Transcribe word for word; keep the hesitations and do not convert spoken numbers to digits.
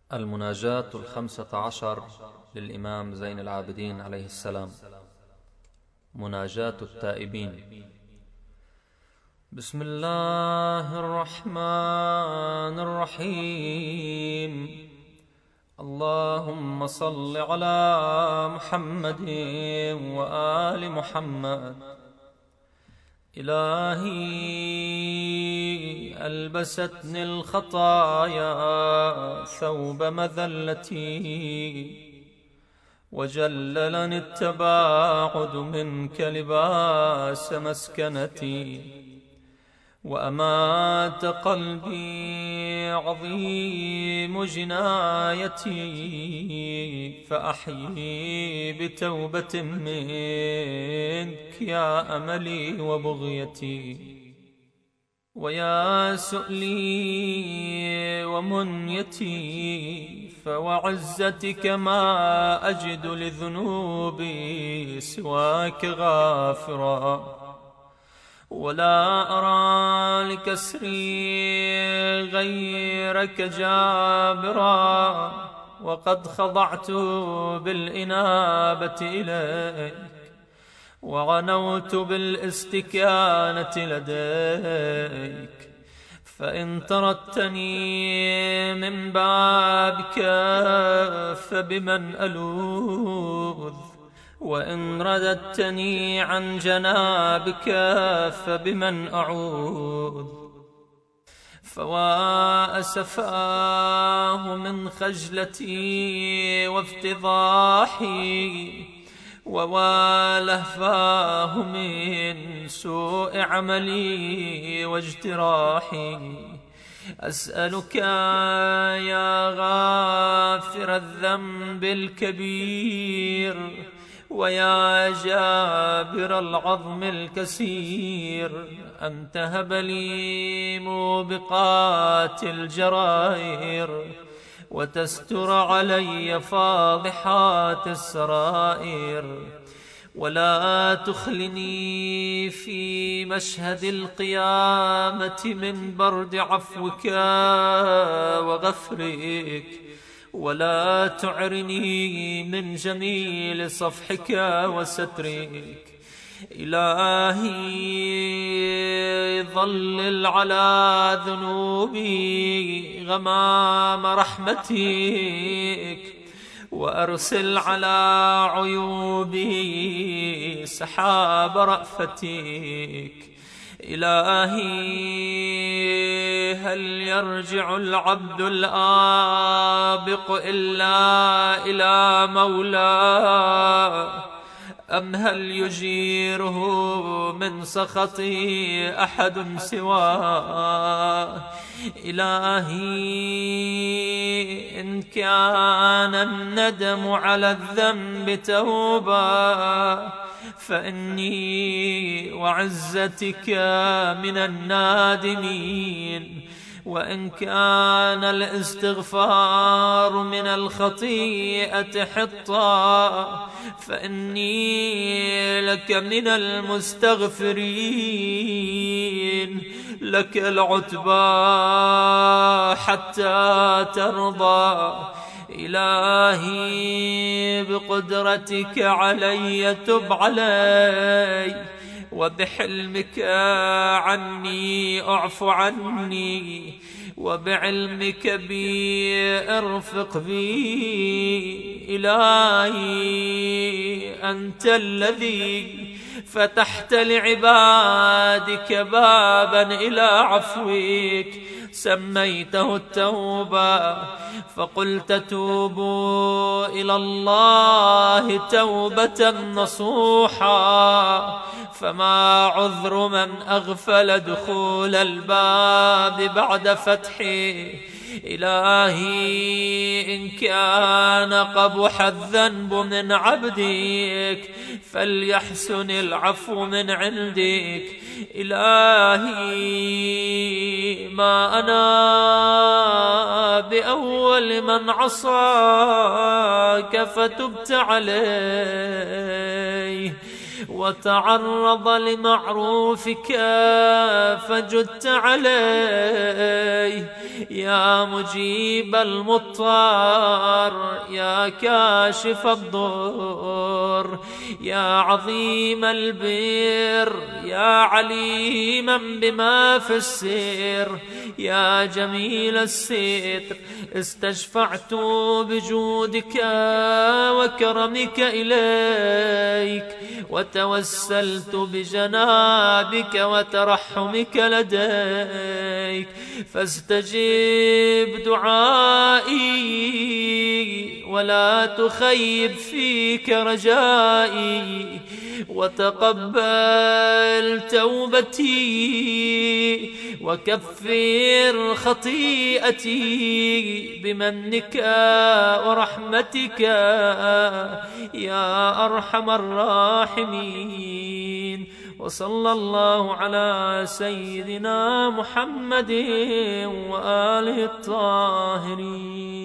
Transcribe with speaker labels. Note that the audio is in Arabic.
Speaker 1: المناجاة الخمسة عشر للإمام زين العابدين عليه السلام. مناجاة التائبين. بسم الله الرحمن الرحيم. اللهم صل على محمد وآل محمد. إلهي ألبستني الخطايا ثوب مذلتي، وجللني التباعد منك لباس مسكنتي، وأمات قلبي عظيم جنايتي، فأحيي بتوبة منك يا أملي وبغيتي، ويا سؤلي ومنيتي، فوعزتك ما أجد لذنوبي سواك غافرا، ولا أرى لكسري غيرك جابرا، وقد خضعت بالإنابة إليك، وعنوت بالاستكانة لديك، فإن طردتني من بابك فبمن ألوذ، وإن رددتني عن جنابك فبمن أعوذ. فوا أسفاه من خجلتي وافتضاحي، ووا لهفاه من سوء عملي واجتراحي. أسألك يا غافر الذنب الكبير، ويا جابر العظم الكسير، أن تهب لي موبقات الجرائر، وتستر علي فاضحات السرائر، ولا تخلني في مشهد القيامة من برد عفوك وغفرك، ولا تعرني من جميل صفحك وسترك. إلهي ظلل على ذنوبي غمام رحمتك، وأرسل على عيوبي سحاب رأفتك. إلهي هل يرجع العبد الآبق إلا إلى مولاه، أم هل يجيره من سخطي أحد سواه؟ إلهي إن كان الندم على الذنب توبة، فإني وعزتك من النادمين، وإن كان الاستغفار من الخطيئة حطا، فإني لك من المستغفرين، لك العتبى حتى ترضى. إلهي بقدرتك علي تب علي، وبحلمك عني اعف عني، وبعلمك بي ارفق بي. إلهي أنت الذي فتحت لعبادك بابا إلى عفوك، سميته التوبة، فقلت توبوا إلى الله توبة نصوحا، فما عذر من أغفل دخول الباب بعد فتحه. إلهي إن كان قبح الذنب من عبدك فليحسن العفو من عندك. إلهي ما أنا بأول من عصاك فتبت عليه، وتعرض لمعروفك فجدت عليه. يا مجيب المضطر يا كاشف الضر يا عظيم البر يا عليما بما في السر يا جميل الستر، استشفعت بجودك وكرمك إليك، وتوسلت بجنابك وترحمك لديك، فاستجب دعائي ولا تخيب فيك رجائي، وتقبل توبتي وكفر خطيئتي بمنك ورحمتك يا أرحم الراحمين. وصلى الله على سيدنا محمد وآله الطاهرين.